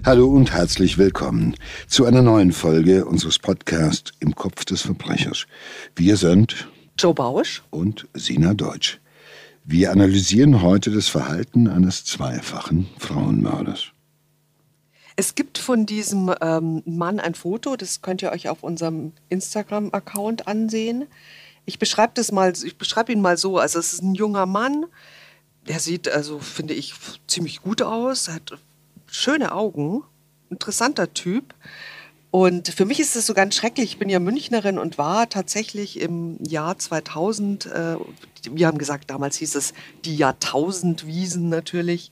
Hallo und herzlich willkommen zu einer neuen Folge unseres Podcasts Im Kopf des Verbrechers. Wir sind Joe Bausch und Sina Deutsch. Wir analysieren heute das Verhalten eines zweifachen Frauenmörders. Es gibt von diesem Mann ein Foto, das könnt ihr euch auf unserem Instagram-Account ansehen. Ich beschreibe ihn mal so. Also es ist ein junger Mann, der sieht, also finde ich, ziemlich gut aus, hat schöne Augen, interessanter Typ. Und für mich ist es so ganz schrecklich. Ich bin ja Münchnerin und war tatsächlich im Jahr 2000, wir haben gesagt, damals hieß es die Jahrtausendwiesen natürlich,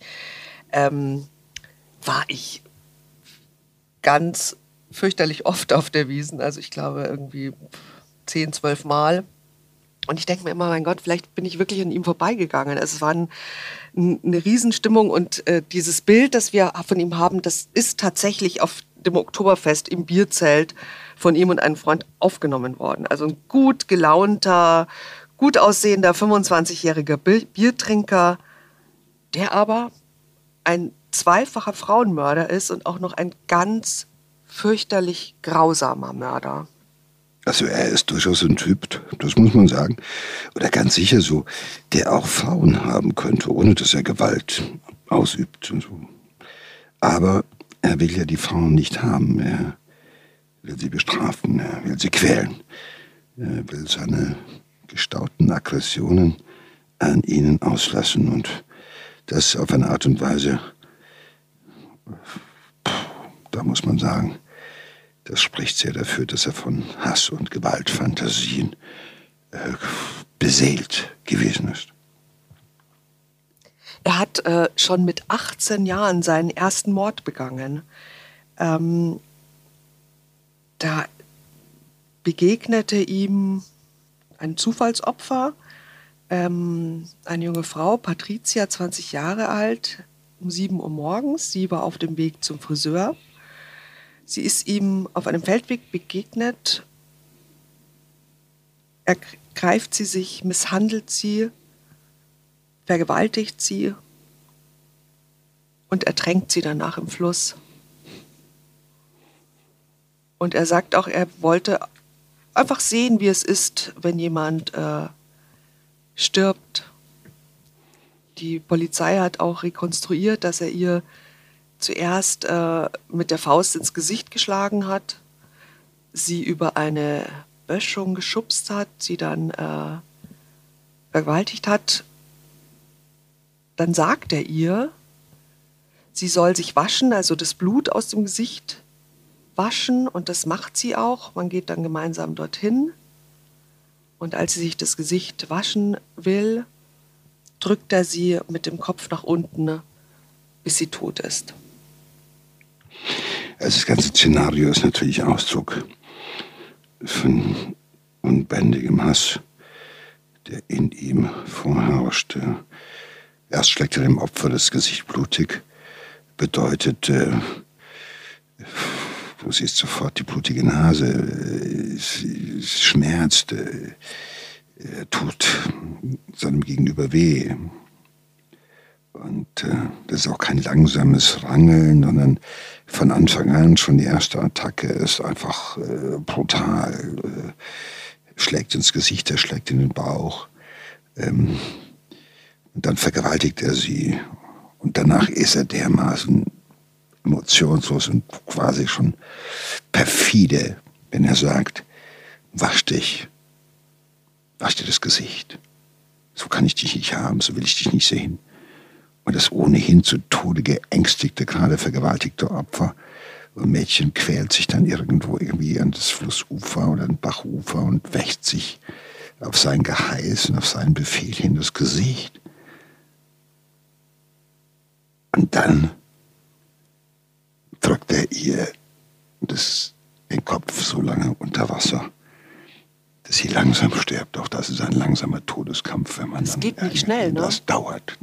war ich ganz fürchterlich oft auf der Wiesn. Also ich glaube irgendwie 10, 12 Mal. Und ich denke mir immer, mein Gott, vielleicht bin ich wirklich an ihm vorbeigegangen. Also es war eine Riesenstimmung und dieses Bild, das wir von ihm haben, das ist tatsächlich auf dem Oktoberfest im Bierzelt von ihm und einem Freund aufgenommen worden. Also ein gut gelaunter, gut aussehender 25-jähriger Biertrinker, der aber ein zweifacher Frauenmörder ist und auch noch ein ganz fürchterlich grausamer Mörder. Also er ist durchaus ein Typ, das muss man sagen, oder ganz sicher so, der auch Frauen haben könnte, ohne dass er Gewalt ausübt und so. Aber er will ja die Frauen nicht haben, er will sie bestrafen, er will sie quälen, er will seine gestauten Aggressionen an ihnen auslassen und das auf eine Art und Weise, da muss man sagen, das spricht sehr dafür, dass er von Hass und Gewaltfantasien beseelt gewesen ist. Er hat schon mit 18 Jahren seinen ersten Mord begangen. Da begegnete ihm ein Zufallsopfer, eine junge Frau, Patricia, 20 Jahre alt, um 7 Uhr morgens. Sie war auf dem Weg zum Friseur. Sie ist ihm auf einem Feldweg begegnet. Er greift sie sich, misshandelt sie, vergewaltigt sie und ertränkt sie danach im Fluss. Und er sagt auch, er wollte einfach sehen, wie es ist, wenn jemand stirbt. Die Polizei hat auch rekonstruiert, dass er ihr zuerst mit der Faust ins Gesicht geschlagen hat, sie über eine Böschung geschubst hat, sie dann vergewaltigt hat. Dann sagt er ihr, sie soll sich waschen, also das Blut aus dem Gesicht waschen, und das macht sie auch. Man geht dann gemeinsam dorthin und als sie sich das Gesicht waschen will, drückt er sie mit dem Kopf nach unten, bis sie tot ist. Also das ganze Szenario ist natürlich Ausdruck von unbändigem Hass, der in ihm vorherrscht. Erst schlägt er dem Opfer das Gesicht blutig, bedeutet, du siehst sofort die blutige Nase, es schmerzt, tut seinem Gegenüber weh. Und das ist auch kein langsames Rangeln, sondern von Anfang an schon die erste Attacke ist einfach brutal. Schlägt ins Gesicht, er schlägt in den Bauch. Und dann vergewaltigt er sie. Und danach ist er dermaßen emotionslos und quasi schon perfide, wenn er sagt, wasch dir das Gesicht. So kann ich dich nicht haben, so will ich dich nicht sehen. Und das ohnehin zu Tode geängstigte, gerade vergewaltigte Opfer. Und Mädchen quält sich dann irgendwie an das Flussufer oder ein Bachufer und wäscht sich auf sein Geheiß und auf seinen Befehl hin das Gesicht. Und dann drückt er ihr den Kopf so lange unter Wasser, dass sie langsam stirbt. Auch das ist ein langsamer Todeskampf, wenn man. Das geht nicht schnell, ne? Das dauert.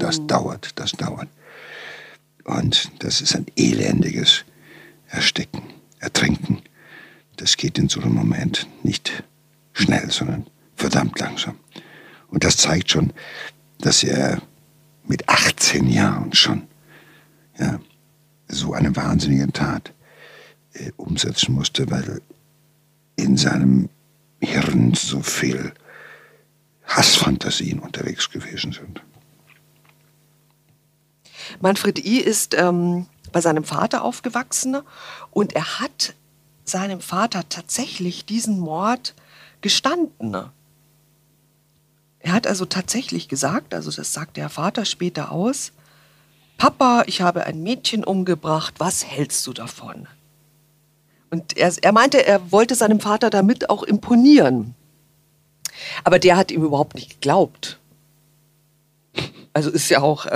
Und das ist ein elendiges Ersticken, Ertrinken. Das geht in so einem Moment nicht schnell, sondern verdammt langsam. Und das zeigt schon, dass er mit 18 Jahren schon so eine wahnsinnige Tat umsetzen musste, weil in seinem Hirn so viel Hassfantasien unterwegs gewesen sind. Manfred I. ist bei seinem Vater aufgewachsen und er hat seinem Vater tatsächlich diesen Mord gestanden. Er hat also tatsächlich gesagt, also das sagt der Vater später aus: Papa, ich habe ein Mädchen umgebracht, was hältst du davon? Und er meinte, er wollte seinem Vater damit auch imponieren. Aber der hat ihm überhaupt nicht geglaubt. Also ist ja auch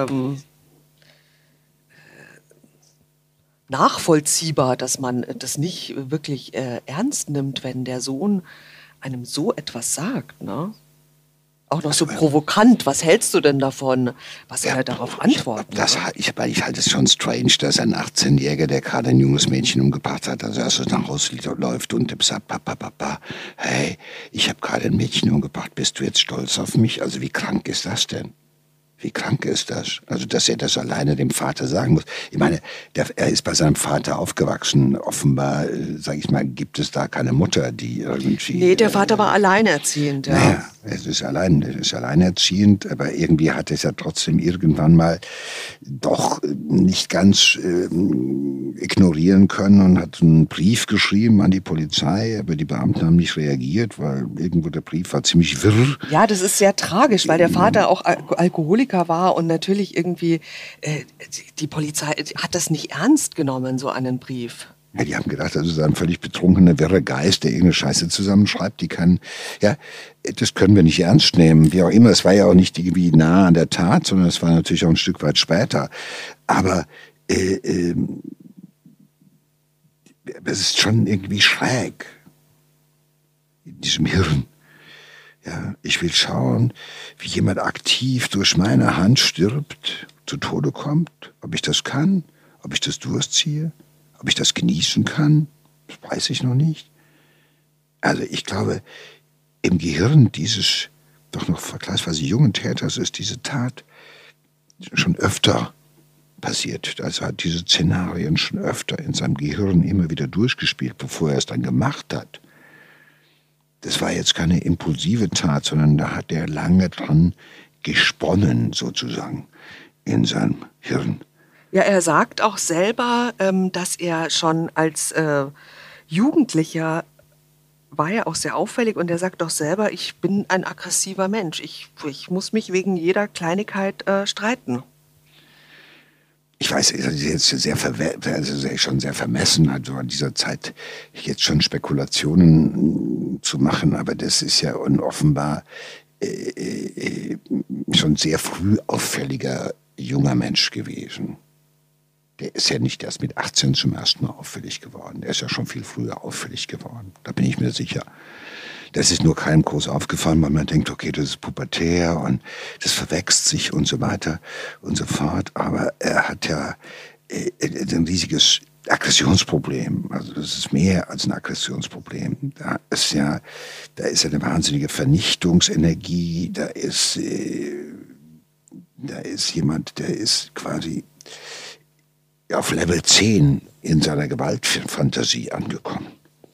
nachvollziehbar, dass man das nicht wirklich ernst nimmt, wenn der Sohn einem so etwas sagt, ne? Auch noch so provokant. Was hältst du denn davon? Was soll er darauf antworten? Ich halte es schon strange, dass ein 18-Jähriger, der gerade ein junges Mädchen umgebracht hat, also erst nach Hause läuft und sagt: Papa, hey, ich habe gerade ein Mädchen umgebracht, bist du jetzt stolz auf mich? Also wie krank ist das denn? Wie krank ist das? Also, dass er das alleine dem Vater sagen muss. Ich meine, er ist bei seinem Vater aufgewachsen. Offenbar, sage ich mal, gibt es da keine Mutter, die irgendwie... Nee, der Vater war alleinerziehend, ja. Naja, er ist alleinerziehend, aber irgendwie hat er es ja trotzdem irgendwann mal doch nicht ganz ignorieren können und hat einen Brief geschrieben an die Polizei, aber die Beamten haben nicht reagiert, weil irgendwo der Brief war ziemlich wirr. Ja, das ist sehr tragisch, weil der Vater auch Alkoholiker war und natürlich irgendwie die Polizei hat das nicht ernst genommen, so einen Brief. Ja, die haben gedacht, das ist ein völlig betrunkener, wirrer Geist, der irgendeine Scheiße zusammenschreibt, das können wir nicht ernst nehmen, wie auch immer. Es war ja auch nicht irgendwie nah an der Tat, sondern es war natürlich auch ein Stück weit später. Aber es ist schon irgendwie schräg in diesem Hirn. Ja, ich will schauen, wie jemand aktiv durch meine Hand stirbt, zu Tode kommt, ob ich das kann, ob ich das durchziehe, ob ich das genießen kann, das weiß ich noch nicht. Also ich glaube, im Gehirn dieses doch noch vergleichsweise jungen Täters ist diese Tat schon öfter passiert. Also hat diese Szenarien schon öfter in seinem Gehirn immer wieder durchgespielt, bevor er es dann gemacht hat. Das war jetzt keine impulsive Tat, sondern da hat er lange dran gesponnen, sozusagen, in seinem Hirn. Ja, er sagt auch selber, dass er schon als Jugendlicher war ja auch sehr auffällig und er sagt doch selber, ich bin ein aggressiver Mensch. Ich muss mich wegen jeder Kleinigkeit streiten. Ich weiß, es ist jetzt schon sehr vermessen, also an dieser Zeit jetzt schon Spekulationen zu machen, aber das ist ja offenbar schon sehr früh auffälliger junger Mensch gewesen. Der ist ja nicht erst mit 18 zum ersten Mal auffällig geworden, der ist ja schon viel früher auffällig geworden, da bin ich mir sicher. Das ist nur keinem groß aufgefallen, weil man denkt, okay, das ist pubertär und das verwächst sich und so weiter und so fort. Aber er hat ja ein riesiges Aggressionsproblem. Also das ist mehr als ein Aggressionsproblem. Da ist ja eine wahnsinnige Vernichtungsenergie. Da ist jemand, der ist quasi auf Level 10 in seiner Gewaltfantasie angekommen.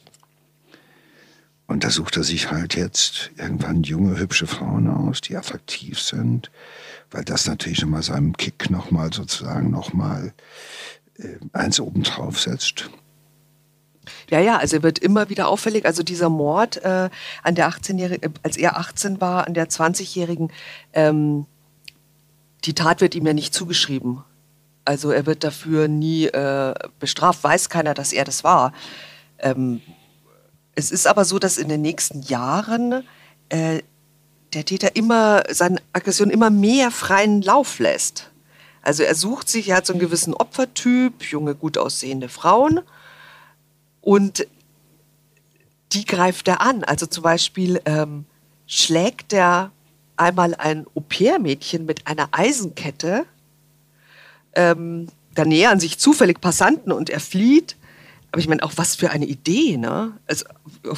Und da sucht er sich halt jetzt irgendwann junge, hübsche Frauen aus, die attraktiv sind, weil das natürlich nochmal seinem Kick nochmal eins obendrauf setzt. Ja, also er wird immer wieder auffällig. Also dieser Mord an der 18-Jährigen, als er 18 war, an der 20-Jährigen, die Tat wird ihm ja nicht zugeschrieben. Also er wird dafür nie bestraft, weiß keiner, dass er das war. Es ist aber so, dass in den nächsten Jahren der Täter seine Aggression immer mehr freien Lauf lässt. Also er hat so einen gewissen Opfertyp, junge, gut aussehende Frauen und die greift er an. Also zum Beispiel schlägt er einmal ein Au-pair-Mädchen mit einer Eisenkette. Da nähern sich zufällig Passanten und er flieht. Aber ich meine, auch was für eine Idee, ne? Also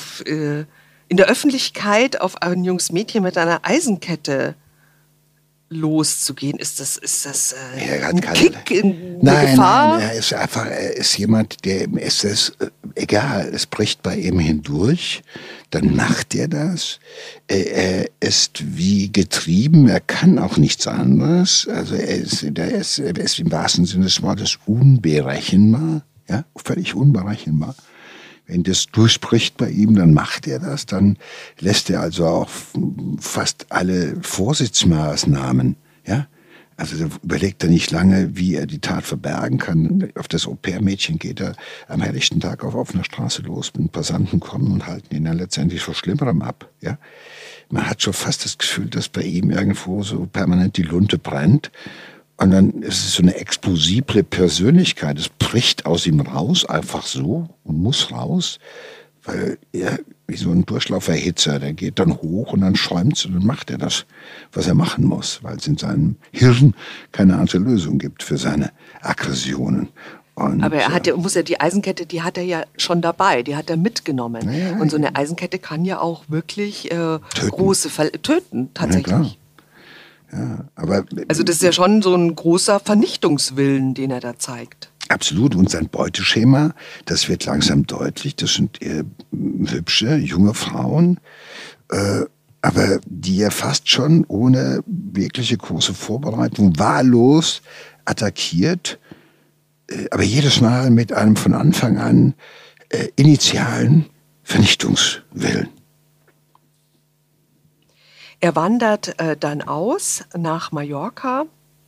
in der Öffentlichkeit auf ein junges Mädchen mit einer Eisenkette loszugehen? Ist das Er hat ein keine- Kick in Nein, Gefahr? nein, er ist jemand, es ist egal, es bricht bei ihm hindurch, dann macht er das. Er ist wie getrieben, er kann auch nichts anderes. Also er ist im wahrsten Sinne des Wortes unberechenbar, ja, völlig unberechenbar. Wenn das durchbricht bei ihm, dann macht er das, dann lässt er also auch fast alle Vorsichtsmaßnahmen, ja. Also da überlegt er nicht lange, wie er die Tat verbergen kann. Auf das Au-pair-Mädchen geht er am helllichten Tag auf offener Straße los, wenn Passanten kommen und halten ihn dann letztendlich vor Schlimmerem ab. Ja? Man hat schon fast das Gefühl, dass bei ihm irgendwo so permanent die Lunte brennt. Und dann ist es so eine explosible Persönlichkeit. Es bricht aus ihm raus, einfach so, und muss raus, weil er wie so ein Durchlauferhitzer, der geht dann hoch und dann schäumt's und dann macht er das, was er machen muss, weil es in seinem Hirn keine andere Lösung gibt für seine Aggressionen. Und, Aber muss ja die Eisenkette, die hat er ja schon dabei, die hat er mitgenommen. Ja, und so eine Eisenkette kann ja auch wirklich Töten. große töten, tatsächlich. Ja, klar. Ja, aber Also das ist ja schon so ein großer Vernichtungswillen, den er da zeigt. absolut. Und sein Beuteschema, das wird langsam deutlich. Das sind hübsche, junge Frauen, aber die er fast schon ohne wirkliche große Vorbereitung wahllos attackiert, aber jedes Mal mit einem von Anfang an initialen Vernichtungswillen. Er wandert dann aus nach Mallorca,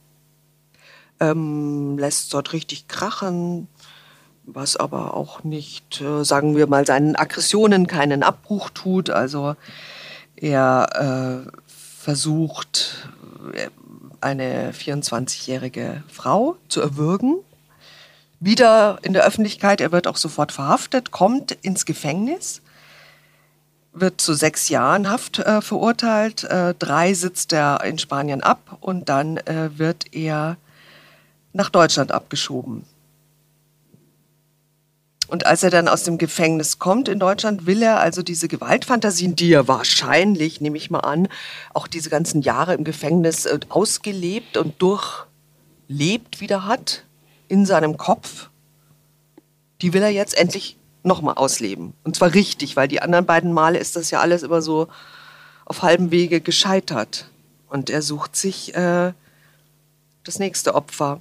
lässt dort richtig krachen, was aber auch nicht, sagen wir mal, seinen Aggressionen keinen Abbruch tut. Also er versucht, eine 24-jährige Frau zu erwürgen. Wieder in der Öffentlichkeit, er wird auch sofort verhaftet, kommt ins Gefängnis, wird zu 6 Jahren Haft verurteilt, 3 sitzt er in Spanien ab und dann wird er nach Deutschland abgeschoben. Und als er dann aus dem Gefängnis kommt in Deutschland, will er also diese Gewaltfantasien, die er wahrscheinlich, nehme ich mal an, auch diese ganzen Jahre im Gefängnis ausgelebt und durchlebt wieder hat in seinem Kopf, die will er jetzt endlich nochmal ausleben. Und zwar richtig, weil die anderen beiden Male ist das ja alles immer so auf halbem Wege gescheitert. Und er sucht sich das nächste Opfer.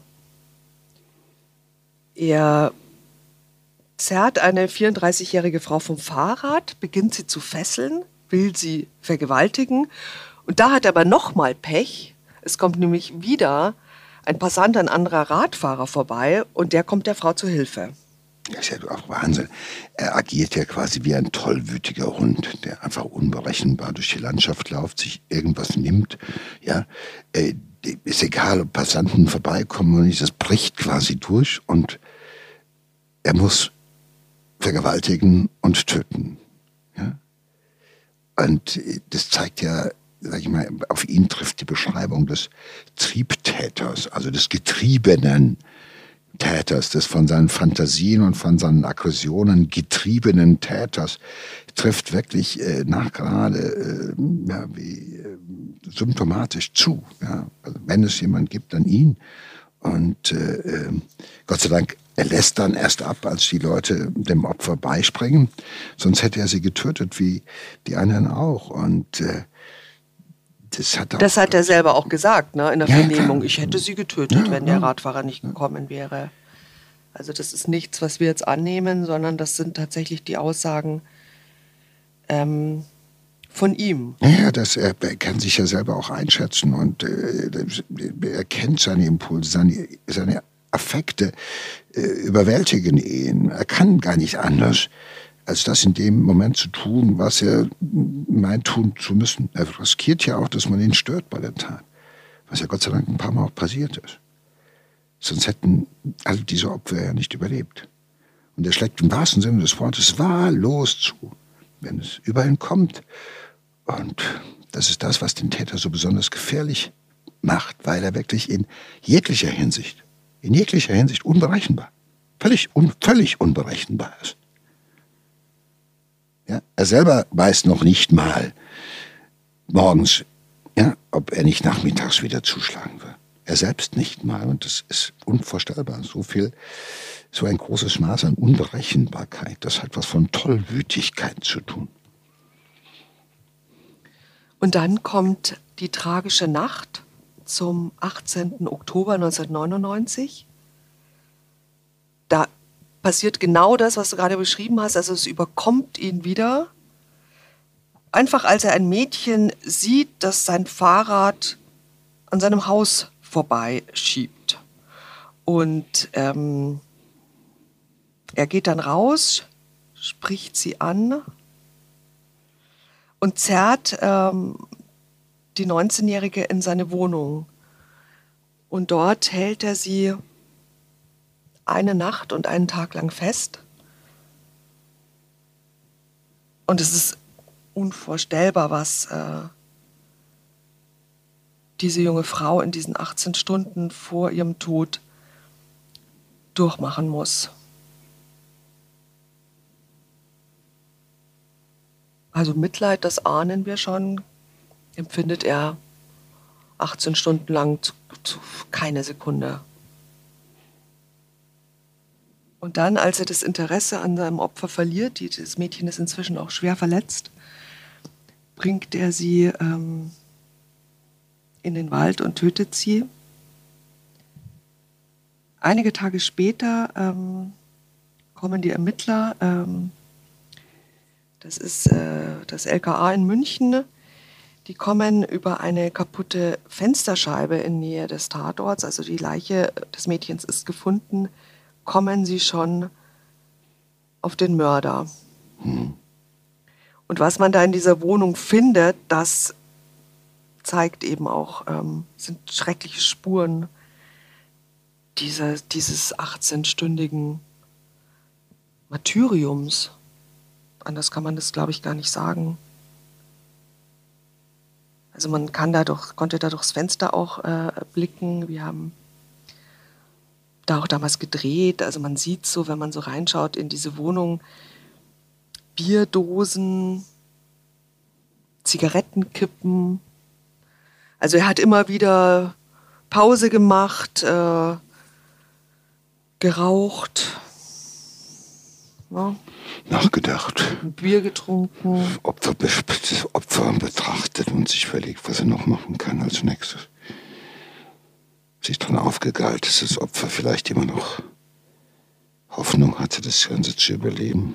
Er zerrt eine 34-jährige Frau vom Fahrrad, beginnt sie zu fesseln, will sie vergewaltigen. Und da hat er aber nochmal Pech. Es kommt nämlich wieder ein Passant, ein anderer Radfahrer vorbei und der kommt der Frau zu Hilfe. Das ist ja auch Wahnsinn. Er agiert ja quasi wie ein tollwütiger Hund, der einfach unberechenbar durch die Landschaft läuft, sich irgendwas nimmt. Ja, ist egal, ob Passanten vorbeikommen oder nicht, das bricht quasi durch und er muss vergewaltigen und töten. Ja? Und das zeigt ja, sag ich mal, auf ihn trifft die Beschreibung des Triebtäters, also des getriebenen Täters, des von seinen Fantasien und von seinen Aggressionen getriebenen Täters, trifft wirklich nachgerade symptomatisch zu. Ja? Also wenn es jemand gibt, dann ihn. Und Gott sei Dank, er lässt dann erst ab, als die Leute dem Opfer beispringen. Sonst hätte er sie getötet, wie die anderen auch. Und das hat er selber auch gesagt, ne, in der Vernehmung. Klar. Ich hätte sie getötet, wenn der Radfahrer nicht gekommen wäre. Also das ist nichts, was wir jetzt annehmen, sondern das sind tatsächlich die Aussagen von ihm. Ja, er kann sich ja selber auch einschätzen und er kennt seine Impulse, seine Affekte überwältigen ihn. Er kann gar nicht anders, als das in dem Moment zu tun, was er meint tun zu müssen. Er riskiert ja auch, dass man ihn stört bei der Tat, was ja Gott sei Dank ein paar Mal auch passiert ist. Sonst hätten all diese Opfer ja nicht überlebt. Und er schlägt im wahrsten Sinne des Wortes wahllos zu, wenn es über ihn kommt. Und das ist das, was den Täter so besonders gefährlich macht, weil er wirklich in jeglicher Hinsicht unberechenbar, völlig unberechenbar ist. Ja, er selber weiß noch nicht mal morgens, Ja, ob er nicht nachmittags wieder zuschlagen wird. Er selbst nicht mal, und das ist unvorstellbar. So ein großes Maß an Unberechenbarkeit, das hat was von Tollwütigkeit zu tun. Und dann kommt die tragische Nacht zum 18. Oktober 1999. Da passiert genau das, was du gerade beschrieben hast. Also es überkommt ihn wieder. Einfach als er ein Mädchen sieht, das sein Fahrrad an seinem Haus vorbeischiebt. Und er geht dann raus, spricht sie an und zerrt die 19-Jährige in seine Wohnung. Und dort hält er sie eine Nacht und einen Tag lang fest. Und es ist unvorstellbar, was diese junge Frau in diesen 18 Stunden vor ihrem Tod durchmachen muss. Also Mitleid, das ahnen wir schon, empfindet er 18 Stunden lang zu keine Sekunde. Und dann, als er das Interesse an seinem Opfer verliert, das Mädchen ist inzwischen auch schwer verletzt, bringt er sie in den Wald und tötet sie. Einige Tage später kommen die Ermittler, das ist das LKA in München, die kommen über eine kaputte Fensterscheibe in Nähe des Tatorts, also die Leiche des Mädchens ist gefunden, kommen sie schon auf den Mörder. Und was man da in dieser Wohnung findet, das zeigt eben auch, sind schreckliche Spuren dieses 18-stündigen Martyriums. Anders kann man das, glaube ich, gar nicht sagen. Also man konnte da durchs Fenster auch blicken. Wir haben da auch damals gedreht. Also man sieht so, wenn man so reinschaut in diese Wohnung, Bierdosen, Zigarettenkippen. Also er hat immer wieder Pause gemacht, geraucht, ja, Nachgedacht, ein Bier getrunken. Opfer betrachtet und sich überlegt, was er noch machen kann als nächstes. Sich dran aufgegeilt, dass das Opfer vielleicht immer noch Hoffnung hatte, das Ganze zu überleben.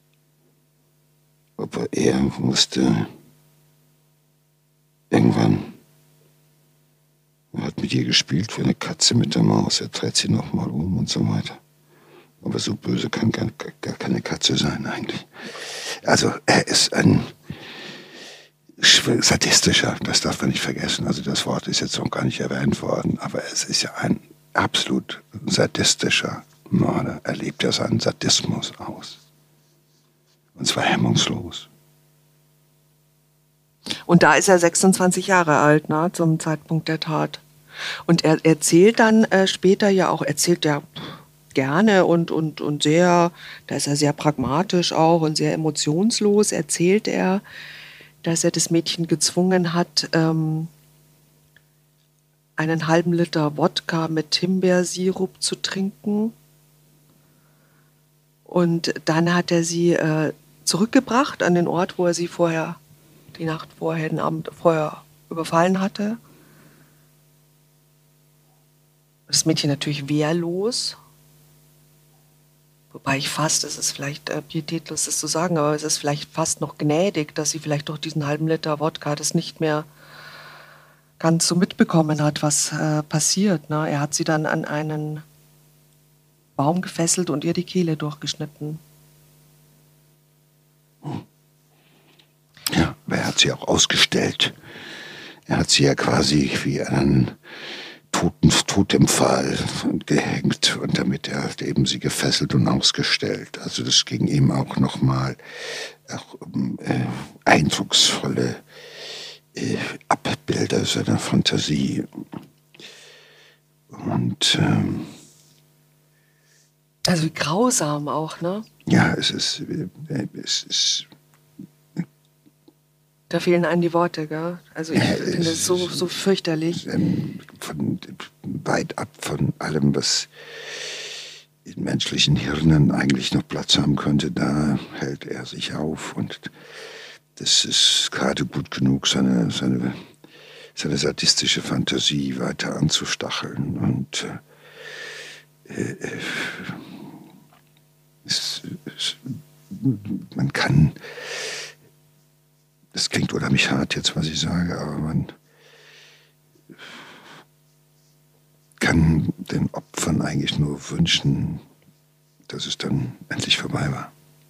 Aber er musste irgendwann, er hat mit ihr gespielt wie eine Katze mit der Maus, er dreht sie nochmal um und so weiter. Aber so böse kann gar keine Katze sein eigentlich. Also er ist ein sadistischer, das darf man nicht vergessen. Also das Wort ist jetzt noch gar nicht erwähnt worden, aber es ist ja ein absolut sadistischer Mörder. Er lebt ja seinen Sadismus aus. Und zwar hemmungslos. Und da ist er 26 Jahre alt, ne, zum Zeitpunkt der Tat. Und er erzählt dann später ja auch, erzählt ja gerne und sehr, da ist er sehr pragmatisch auch und sehr emotionslos, erzählt er, dass er das Mädchen gezwungen hat, einen halben Liter Wodka mit Himbeersirup zu trinken. Und dann hat er sie zurückgebracht an den Ort, wo er sie die Nacht vorher, den Abend vorher überfallen hatte. Das Mädchen natürlich wehrlos. Wobei es ist vielleicht pietätlos, das zu sagen, aber es ist vielleicht fast noch gnädig, dass sie vielleicht durch diesen halben Liter Wodka das nicht mehr ganz so mitbekommen hat, was passiert. Ne? Er hat sie dann an einen Baum gefesselt und ihr die Kehle durchgeschnitten. Ja, aber er hat sie auch ausgestellt. Er hat sie ja quasi wie einen Totempfahl gehängt und damit er eben sie gefesselt und ausgestellt. Also das ging ihm auch nochmal eindrucksvolle Abbilder seiner Fantasie. Und also wie grausam auch, ne? ja, es ist Da fehlen einem die Worte, gell? Also ich finde es so fürchterlich. Weit ab von allem, was in menschlichen Hirnen eigentlich noch Platz haben könnte, da hält er sich auf. Und das ist gerade gut genug, seine sadistische Fantasie weiter anzustacheln. Und man kann, das klingt unheimlich hart jetzt, was ich sage, aber man kann den Opfern eigentlich nur wünschen, dass es dann endlich vorbei war.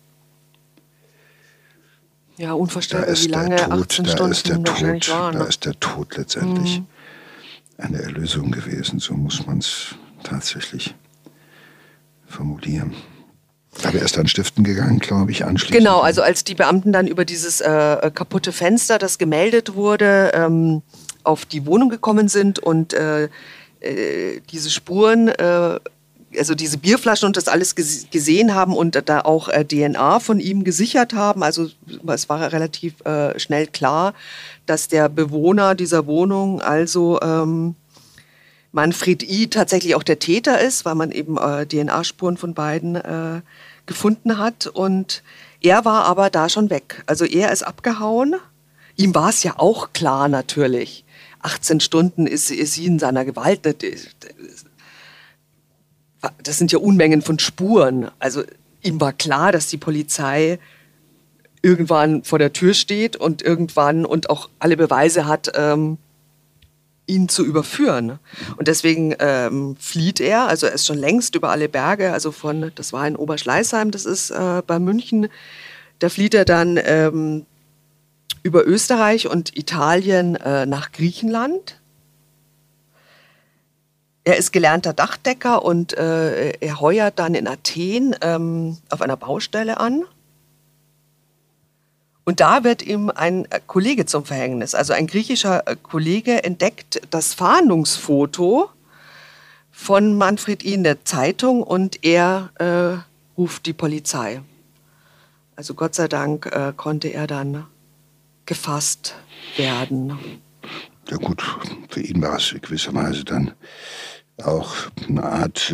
Ja, unvorstellbar, wie lange, 18 Stunden wahrscheinlich waren. Da ist der Tod letztendlich eine Erlösung gewesen, so muss man es tatsächlich formulieren. Aber er ist dann stiften gegangen, glaube ich, anschließend. Genau, also als die Beamten dann über dieses kaputte Fenster, das gemeldet wurde, auf die Wohnung gekommen sind und diese Spuren, also diese Bierflaschen und das alles gesehen haben und da auch DNA von ihm gesichert haben, also es war relativ schnell klar, dass der Bewohner dieser Wohnung, also Manfred I. tatsächlich auch der Täter ist, weil man eben DNA-Spuren von beiden gefunden hat. Und er war aber da schon weg. Also er ist abgehauen. Ihm war es ja auch klar natürlich. 18 Stunden ist sie in seiner Gewalt. Das sind ja Unmengen von Spuren. Also ihm war klar, dass die Polizei irgendwann vor der Tür steht und irgendwann und auch alle Beweise hat, ihn zu überführen. Und deswegen flieht er, also er ist schon längst über alle Berge, also das war in Oberschleißheim, das ist bei München, da flieht er dann über Österreich und Italien nach Griechenland. Er ist gelernter Dachdecker und er heuert dann in Athen auf einer Baustelle an. Und da wird ihm ein Kollege zum Verhängnis. Also ein griechischer Kollege entdeckt das Fahndungsfoto von Manfred I. in der Zeitung und er ruft die Polizei. Also Gott sei Dank konnte er dann gefasst werden. Ja gut, für ihn war es gewisserweise dann auch eine Art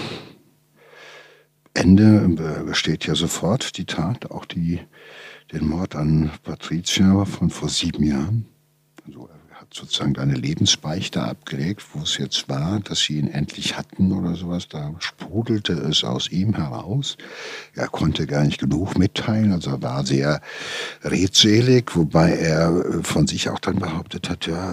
Ende. Besteht ja sofort die Tat, auch den Mord an Patricia von vor 7 Jahren. Also er hat sozusagen eine Lebensbeichte abgelegt, wo es jetzt war, dass sie ihn endlich hatten oder sowas. Da sprudelte es aus ihm heraus. Er konnte gar nicht genug mitteilen, also er war sehr redselig, wobei er von sich auch dann behauptet hat, ja,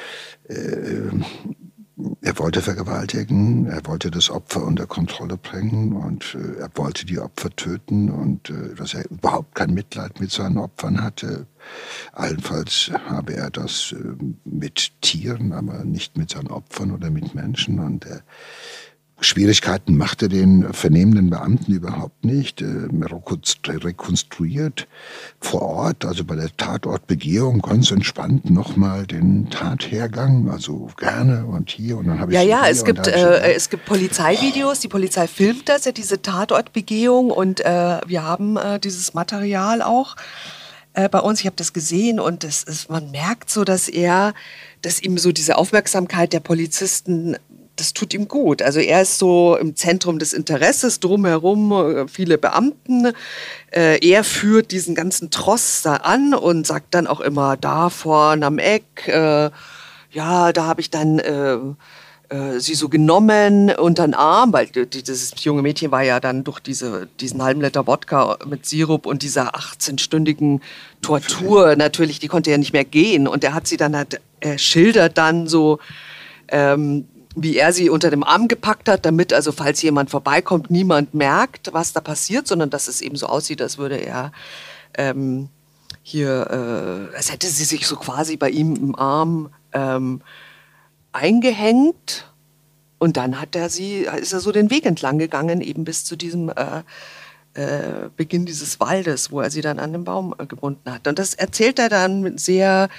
er wollte vergewaltigen, er wollte das Opfer unter Kontrolle bringen und er wollte die Opfer töten und dass er überhaupt kein Mitleid mit seinen Opfern hatte. Allenfalls habe er das mit Tieren, aber nicht mit seinen Opfern oder mit Menschen. Und Schwierigkeiten machte den vernehmenden Beamten überhaupt nicht. Rekonstruiert vor Ort, also bei der Tatortbegehung, ganz entspannt nochmal den Tathergang, also gerne und hier und dann habe ich es gibt Polizeivideos, die Polizei filmt das, ja, diese Tatortbegehung und wir haben dieses Material auch bei uns. Ich habe das gesehen und man merkt so, dass ihm so diese Aufmerksamkeit der Polizisten, das tut ihm gut. Also er ist so im Zentrum des Interesses, drumherum viele Beamten. Er führt diesen ganzen Tross da an und sagt dann auch immer, da vorne am Eck, ja, da habe ich dann sie so genommen unter den Arm, weil dieses junge Mädchen war ja dann durch diesen halben Liter Wodka mit Sirup und dieser 18-stündigen Tortur natürlich, die konnte ja nicht mehr gehen. Und er hat sie dann schildert dann so, wie er sie unter dem Arm gepackt hat, damit, also falls jemand vorbeikommt, niemand merkt, was da passiert, sondern dass es eben so aussieht, als würde er als hätte sie sich so quasi bei ihm im Arm eingehängt. Und dann ist er so den Weg entlang gegangen, eben bis zu diesem Beginn dieses Waldes, wo er sie dann an den Baum gebunden hat. Und das erzählt er dann sehr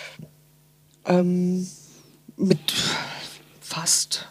mit fast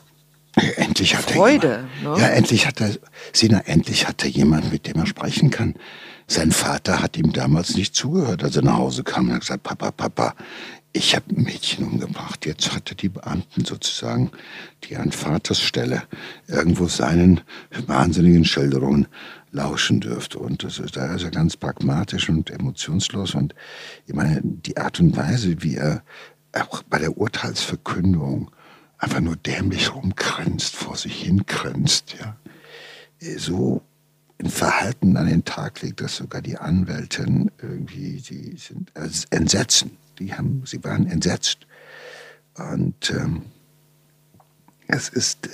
endlich hat Freude. Endlich hat er jemand, mit dem er sprechen kann. Sein Vater hat ihm damals nicht zugehört, als er nach Hause kam und hat gesagt, Papa, ich habe ein Mädchen umgebracht. Jetzt hatte die Beamten sozusagen, die an Vaters Stelle irgendwo seinen wahnsinnigen Schilderungen lauschen dürfte. Und da ist er ganz pragmatisch und emotionslos. Und ich meine, die Art und Weise, wie er auch bei der Urteilsverkündung einfach nur dämlich rumgrinst, vor sich hingrinst, ja, so ein Verhalten an den Tag legt, dass sogar die Anwältin irgendwie, die sind entsetzen. Sie waren entsetzt. Und es ist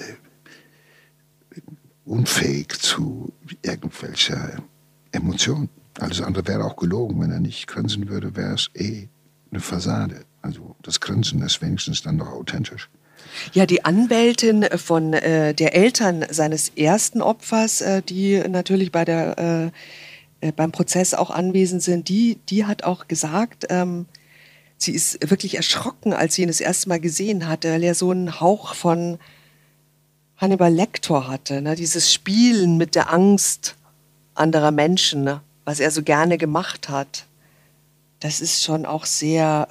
unfähig zu irgendwelcher Emotion. Alles andere wäre auch gelogen. Wenn er nicht grinsen würde, wäre es eine Fassade. Also das Grinsen ist wenigstens dann noch authentisch. Ja, die Anwältin von der Eltern seines ersten Opfers, die natürlich beim Prozess auch anwesend sind, die hat auch gesagt, sie ist wirklich erschrocken, als sie ihn das erste Mal gesehen hatte, weil er so einen Hauch von Hannibal Lecter hatte, ne? Dieses Spielen mit der Angst anderer Menschen, ne? Was er so gerne gemacht hat. Das ist schon auch sehr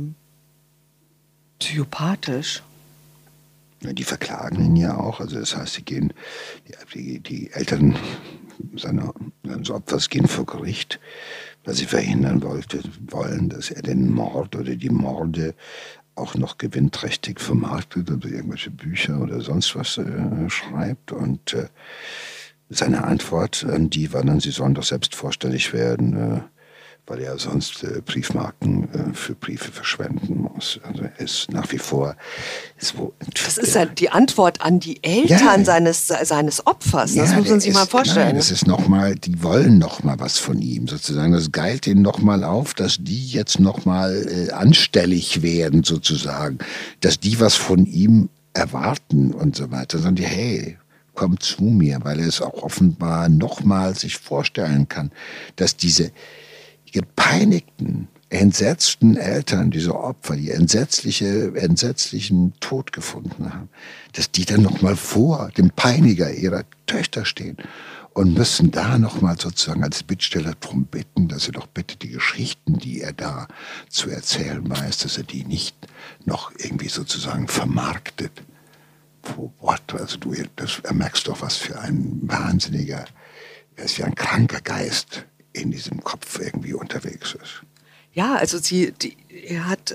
psychopathisch. Ja, die verklagen ihn ja auch. Also das heißt, die Eltern seines Opfers gehen vor Gericht, weil sie verhindern wollen, dass er den Mord oder die Morde auch noch gewinnträchtig vermarktet oder irgendwelche Bücher oder sonst was schreibt. Und seine Antwort an die war dann, sie sollen doch selbst vorstellig werden, weil er sonst Briefmarken für Briefe verschwenden muss. Also er ist nach wie vor so. Das ist ja die Antwort an die Eltern seines Opfers. Das muss man sich mal vorstellen. Nein, das ist nochmal, die wollen nochmal was von ihm sozusagen. Das geilt ihnen nochmal auf, dass die jetzt nochmal anstellig werden sozusagen. Dass die was von ihm erwarten und so weiter. Sondern die, hey, komm zu mir, weil er es auch offenbar nochmal sich vorstellen kann, dass diese gepeinigten, entsetzten Eltern, diese Opfer, die entsetzlichen Tod gefunden haben, dass die dann nochmal vor dem Peiniger ihrer Töchter stehen und müssen da nochmal sozusagen als Bittsteller darum bitten, dass er doch bitte die Geschichten, die er da zu erzählen weiß, dass er die nicht noch irgendwie sozusagen vermarktet. Also du merkst doch, was für ein wahnsinniger, er ist wie ein kranker Geist in diesem Kopf irgendwie unterwegs ist. Ja, also er hat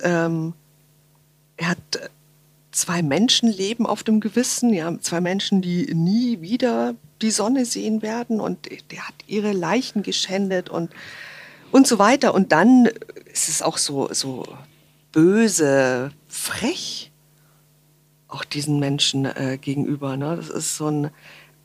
2 Menschenleben auf dem Gewissen, ja, 2 Menschen, die nie wieder die Sonne sehen werden, und der hat ihre Leichen geschändet und so weiter. Und dann ist es auch so böse, frech, auch diesen Menschen gegenüber. Ne? Das ist so ein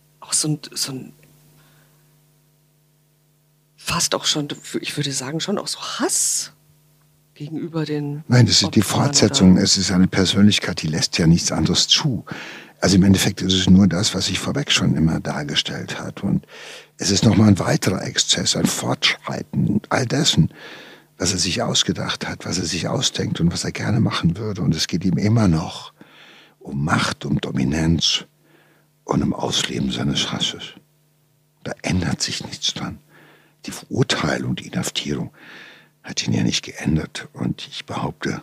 fast auch schon, ich würde sagen, schon auch so Hass gegenüber den Nein, das ist Opfern, die Fortsetzung. Oder? Es ist eine Persönlichkeit, die lässt ja nichts anderes zu. Also im Endeffekt ist es nur das, was sich vorweg schon immer dargestellt hat. Und es ist nochmal ein weiterer Exzess, ein Fortschreiten all dessen, was er sich ausgedacht hat, was er sich ausdenkt und was er gerne machen würde. Und es geht ihm immer noch um Macht, um Dominanz und um Ausleben seines Hasses. Da ändert sich nichts dran. Die Verurteilung, die Inhaftierung hat ihn ja nicht geändert. Und ich behaupte,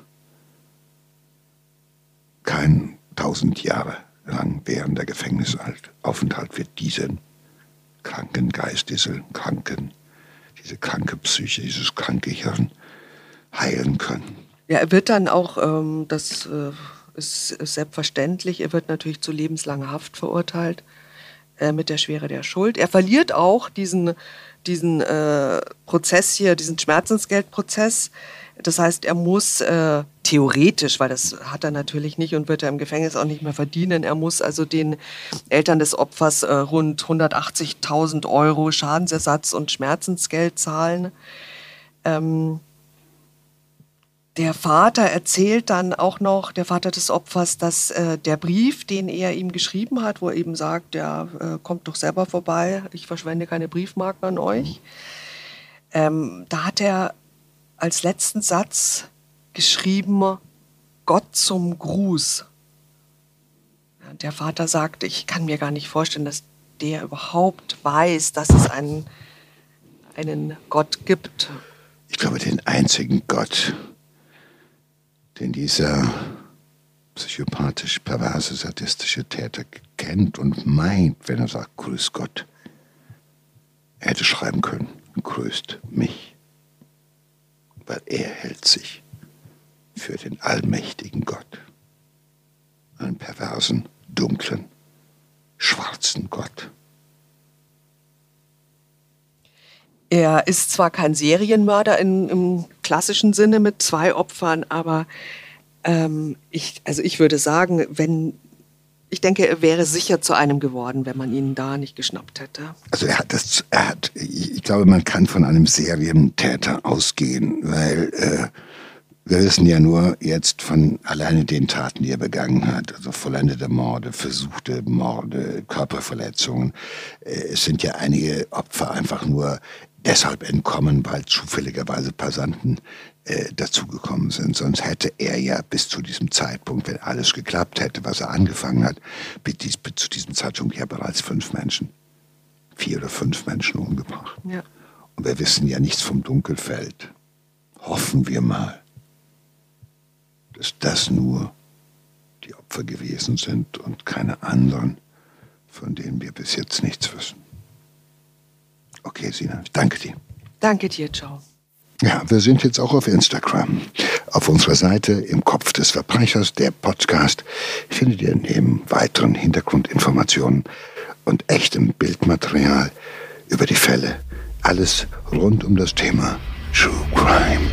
kein 1000 Jahre lang währender Gefängnisaufenthalt wird diesen kranken Geist, diese kranke Psyche, dieses kranke Hirn heilen können. Ja, er wird dann auch, das ist selbstverständlich, er wird natürlich zu lebenslanger Haft verurteilt mit der Schwere der Schuld. Er verliert auch diesen Prozess hier, diesen Schmerzensgeldprozess. Das heißt, er muss theoretisch, weil das hat er natürlich nicht und wird er im Gefängnis auch nicht mehr verdienen, er muss also den Eltern des Opfers rund 180.000 Euro Schadensersatz und Schmerzensgeld zahlen. Der Vater erzählt dann auch noch, der Vater des Opfers, dass der Brief, den er ihm geschrieben hat, wo er eben sagt, ja, kommt doch selber vorbei, ich verschwende keine Briefmarken an euch. Da hat er als letzten Satz geschrieben, Gott zum Gruß. Der Vater sagte, ich kann mir gar nicht vorstellen, dass der überhaupt weiß, dass es einen Gott gibt. Ich glaube, den einzigen Gott, den dieser psychopathisch perverse, sadistische Täter kennt und meint, wenn er sagt, grüß Gott. Er hätte schreiben können, grüßt mich. Weil er hält sich für den allmächtigen Gott. Einen perversen, dunklen, schwarzen Gott. Er ist zwar kein Serienmörder im klassischen Sinne mit 2 Opfern, aber ich würde sagen, ich denke, er wäre sicher zu einem geworden, wenn man ihn da nicht geschnappt hätte. Also ich glaube, man kann von einem Serientäter ausgehen, weil wir wissen ja nur jetzt von alleine den Taten, die er begangen hat, also vollendete Morde, versuchte Morde, Körperverletzungen. Es sind ja einige Opfer einfach nur deshalb entkommen, weil zufälligerweise Passanten dazugekommen sind. Sonst hätte er ja bis zu diesem Zeitpunkt, wenn alles geklappt hätte, was er angefangen hat, bis zu diesem Zeitpunkt ja bereits 4 oder 5 Menschen umgebracht. Ja. Und wir wissen ja nichts vom Dunkelfeld. Hoffen wir mal, dass das nur die Opfer gewesen sind und keine anderen, von denen wir bis jetzt nichts wissen. Okay, Sina, ich danke dir. Danke dir, Joe. Ja, wir sind jetzt auch auf Instagram. Auf unserer Seite Im Kopf des Verbrechers, der Podcast, findet ihr neben weiteren Hintergrundinformationen und echtem Bildmaterial über die Fälle alles rund um das Thema True Crime.